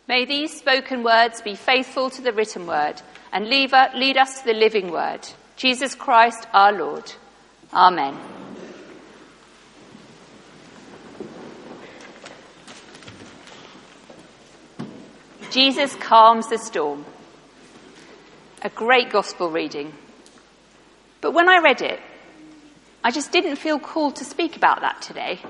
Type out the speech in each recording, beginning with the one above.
May these spoken words be faithful to the written word and lead us to the living word, Jesus Christ our Lord. Amen. Jesus calms the storm. A great gospel reading. But when I read it, I just didn't feel called to speak about that today.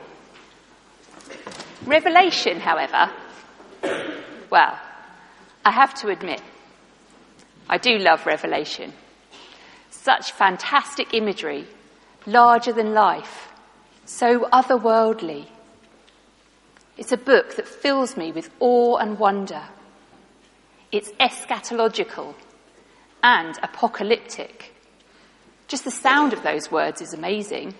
Revelation, however, well, I have to admit, I do love Revelation. Such fantastic imagery, larger than life, so otherworldly. It's a book that fills me with awe and wonder. It's eschatological and apocalyptic. Just the sound of those words is amazing.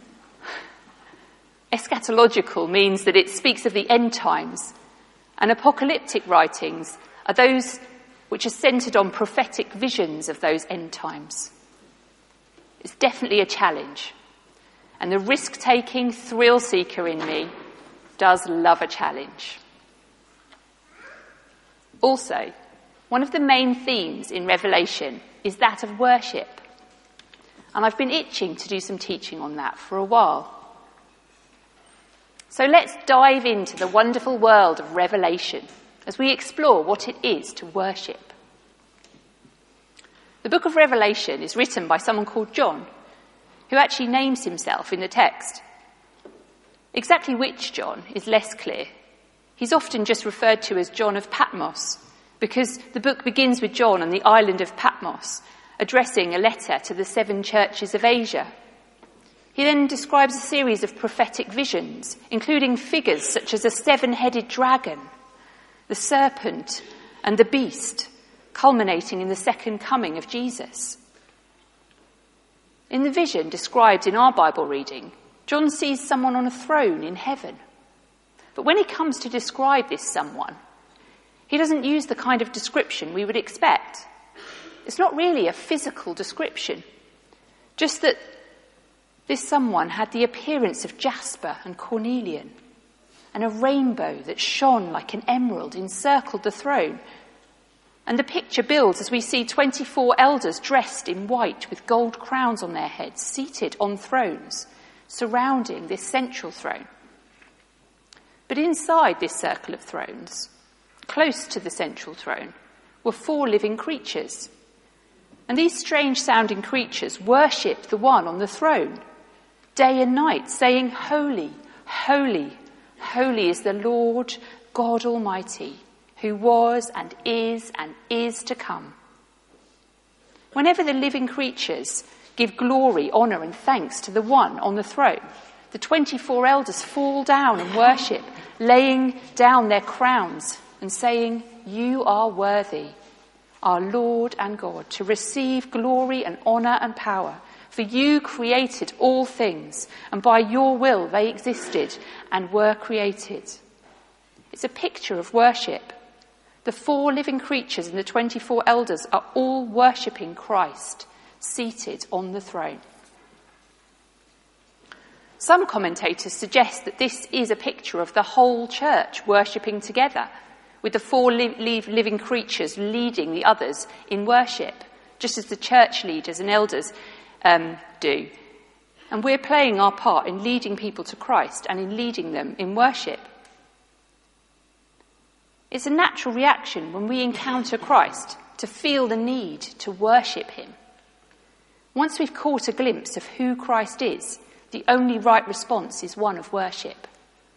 Eschatological means that it speaks of the end times, and apocalyptic writings are those which are centred on prophetic visions of those end times. It's definitely a challenge, and the risk-taking thrill seeker in me does love a challenge. Also, one of the main themes in Revelation is that of worship, and I've been itching to do some teaching on that for a while. So let's dive into the wonderful world of Revelation as we explore what it is to worship. The book of Revelation is written by someone called John, who actually names himself in the text. Exactly which John is less clear. He's often just referred to as John of Patmos, because the book begins with John on the island of Patmos, addressing a letter to the 7 churches of Asia. He then describes a series of prophetic visions, including figures such as a 7-headed dragon, the serpent, and the beast, culminating in the second coming of Jesus. In the vision described in our Bible reading, John sees someone on a throne in heaven. But when he comes to describe this someone, he doesn't use the kind of description we would expect. It's not really a physical description, just that this someone had the appearance of jasper and cornelian, and a rainbow that shone like an emerald encircled the throne. And the picture builds as we see 24 elders dressed in white with gold crowns on their heads, seated on thrones, surrounding this central throne. But inside this circle of thrones, close to the central throne, were 4 living creatures. And these strange-sounding creatures worshipped the one on the throne, day and night, saying, "Holy, holy, holy is the Lord God Almighty, who was and is to come." Whenever the living creatures give glory, honour and thanks to the one on the throne, the 24 elders fall down and worship, laying down their crowns and saying, "You are worthy, our Lord and God, to receive glory and honour and power. For you created all things, and by your will they existed and were created." It's a picture of worship. The 4 living creatures and the 24 elders are all worshipping Christ, seated on the throne. Some commentators suggest that this is a picture of the whole church worshipping together, with the 4 living creatures leading the others in worship, just as the church leaders and elders do. And we're playing our part in leading people to Christ and in leading them in worship. It's a natural reaction when we encounter Christ to feel the need to worship him. Once we've caught a glimpse of who Christ is, the only right response is one of worship.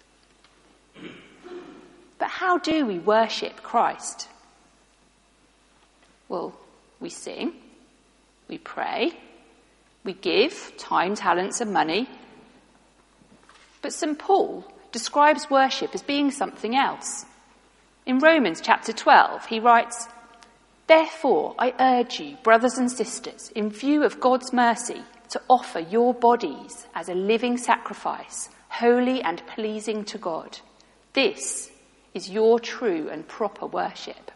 But how do we worship Christ? Well, we sing, we pray, we give time, talents and money. But St. Paul describes worship as being something else. In Romans chapter 12, he writes, "Therefore I urge you, brothers and sisters, in view of God's mercy, to offer your bodies as a living sacrifice, holy and pleasing to God. This is your true and proper worship."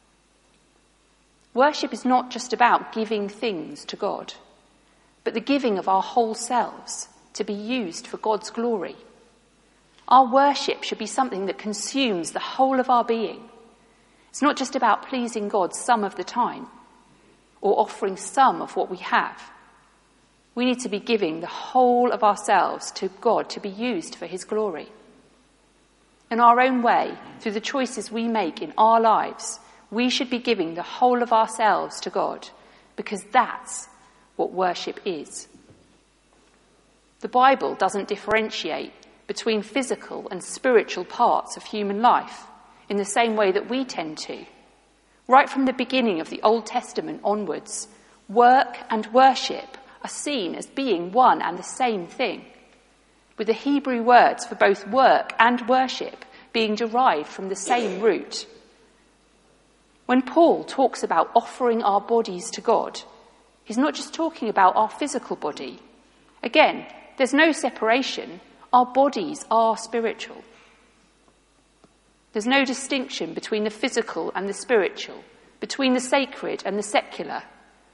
Worship is not just about giving things to God, but the giving of our whole selves to be used for God's glory. Our worship should be something that consumes the whole of our being, It's not just about pleasing God some of the time or offering some of what we have. We need to be giving the whole of ourselves to God to be used for his glory. In our own way, through the choices we make in our lives, we should be giving the whole of ourselves to God, because that's what worship is. The Bible doesn't differentiate between physical and spiritual parts of human life in the same way that we tend to. Right from the beginning of the Old Testament onwards, work and worship are seen as being one and the same thing, with the Hebrew words for both work and worship being derived from the same root. When Paul talks about offering our bodies to God, he's not just talking about our physical body. Again, there's no separation. Our bodies are spiritual. There's no distinction between the physical and the spiritual, between the sacred and the secular,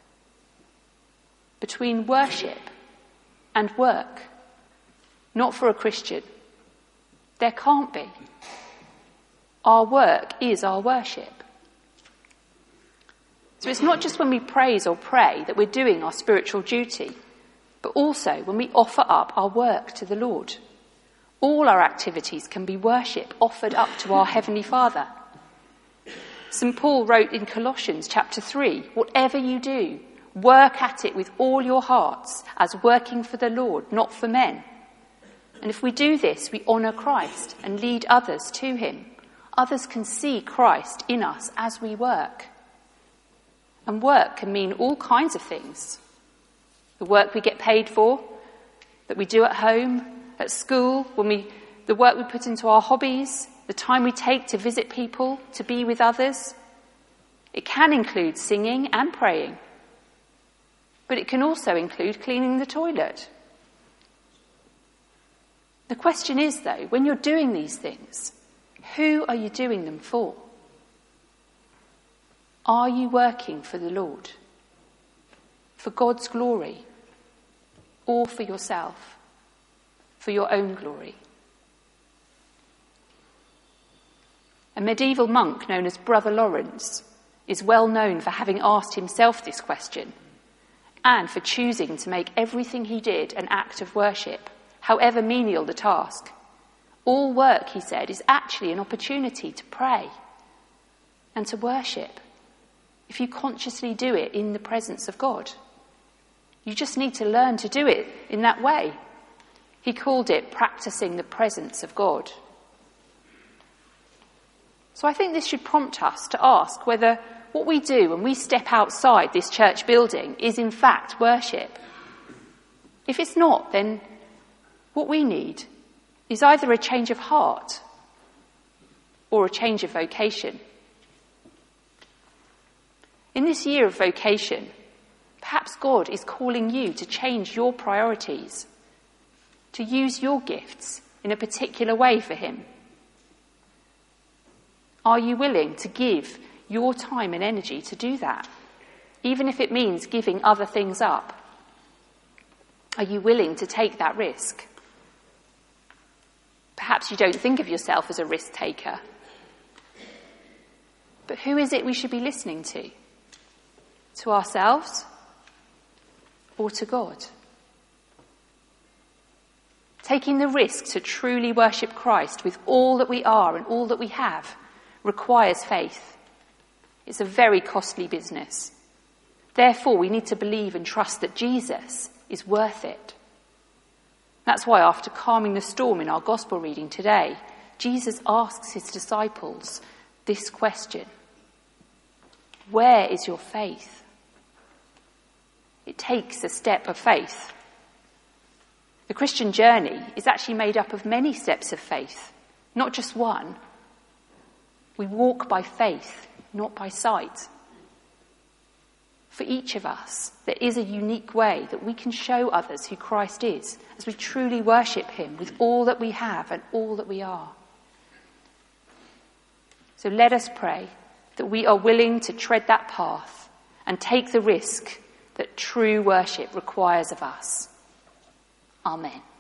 between worship and work. Not for a Christian. There can't be. Our work is our worship. So it's not just when we praise or pray that we're doing our spiritual duty, but also when we offer up our work to the Lord. All our activities can be worship offered up to our Heavenly Father. St. Paul wrote in Colossians chapter 3, "Whatever you do, work at it with all your hearts, as working for the Lord, not for men." And if we do this, we honour Christ and lead others to him. Others can see Christ in us as we work. And work can mean all kinds of things. The work we get paid for, that we do at home, at school, the work we put into our hobbies, the time we take to visit people, to be with others. It can include singing and praying, but it can also include cleaning the toilet. The question is, though, when you're doing these things, who are you doing them for? Are you working for the Lord? For God's glory? Or for yourself? For your own glory? A medieval monk known as Brother Lawrence is well known for having asked himself this question and for choosing to make everything he did an act of worship, however menial the task. All work, he said, is actually an opportunity to pray and to worship if you consciously do it in the presence of God. You just need to learn to do it in that way. He called it practicing the presence of God. So I think this should prompt us to ask whether what we do when we step outside this church building is in fact worship. If it's not, then what we need is either a change of heart or a change of vocation. In this year of vocation, perhaps God is calling you to change your priorities, to use your gifts in a particular way for him. Are you willing to give your time and energy to do that, even if it means giving other things up? Are you willing to take that risk? Perhaps you don't think of yourself as a risk taker. But who is it we should be listening to? To ourselves or to God? Taking the risk to truly worship Christ with all that we are and all that we have requires faith. It's a very costly business. Therefore, we need to believe and trust that Jesus is worth it. That's why after calming the storm in our gospel reading today, Jesus asks his disciples this question: where is your faith? It takes a step of faith. The Christian journey is actually made up of many steps of faith, not just one. We walk by faith, not by sight. For each of us, there is a unique way that we can show others who Christ is as we truly worship him with all that we have and all that we are. So let us pray that we are willing to tread that path and take the risk that true worship requires of us. Amen.